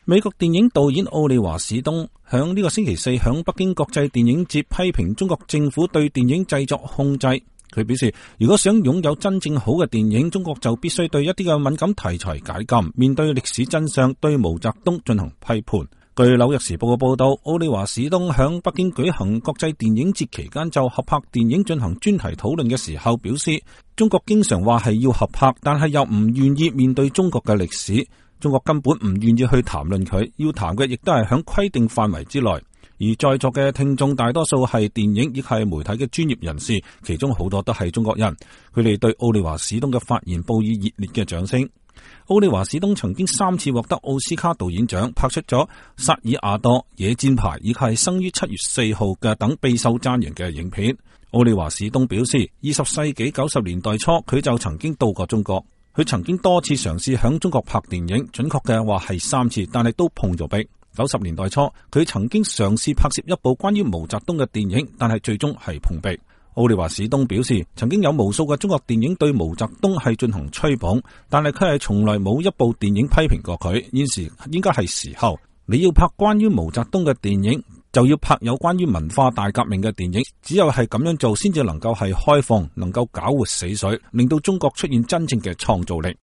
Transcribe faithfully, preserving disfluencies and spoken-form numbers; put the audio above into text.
美國電影導演奧利華史東響呢個星期四響北京國際電影節批評中國政府對電影製作控制。佢表示，如果想擁有真正好嘅電影，中國就必須對一啲嘅敏感題材解禁，面對歷史真相，對毛澤東進行批判。據紐約時報嘅報道，奧利華史東響北京舉行國際電影節期間就合拍電影進行專題討論嘅時候表示，中國經常話係要合拍，但係又唔願意面對中國嘅歷史。中國根本唔願意去談論佢，要談嘅亦都係響規定範圍之內。而在座嘅聽眾大多數係電影亦係媒體嘅專業人士，其中好多都係中國人。佢哋對奧利華史東嘅發言報以熱烈嘅掌聲。奧利華史東曾經三次獲得奧斯卡導演獎，拍出咗《薩爾瓦多》、《野戰牌》以及係生於七月四號嘅等備受讚揚嘅影片。奧利華史東表示，二十世紀九十年代初佢就曾經到過中國。佢曾經多次嘗試響中國拍電影，準確嘅話係三次，但係都碰咗壁。九十年代初，佢曾經嘗試拍攝一部關於毛澤東嘅電影，但係最終係碰壁。奧利華史東表示，曾經有無數嘅中國電影對毛澤東係進行吹捧，但係佢係從來冇一部電影批評過佢。現時應該係時候，你要拍關於毛澤東嘅電影，就要拍有關於文化大革命嘅電影，只有係咁樣做，先至能夠係開放，能夠搞活死水，令到中國出現真正嘅創造力。